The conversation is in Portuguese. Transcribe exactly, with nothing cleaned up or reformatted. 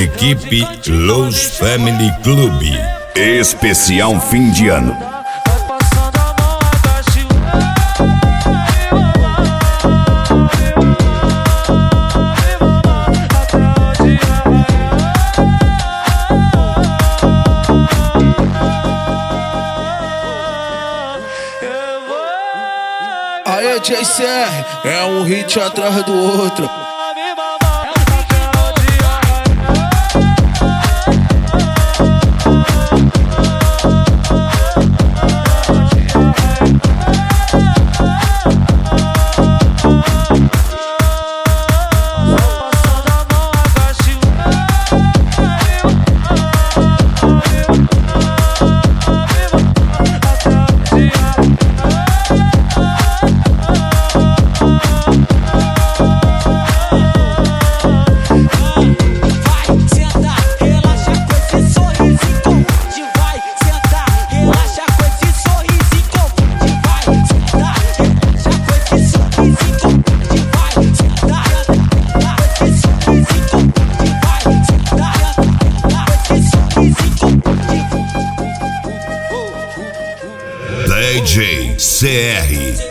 Equipe Los Family Club. Especial fim de ano. Aê, J C R, é um hit atrás do outro. D J C R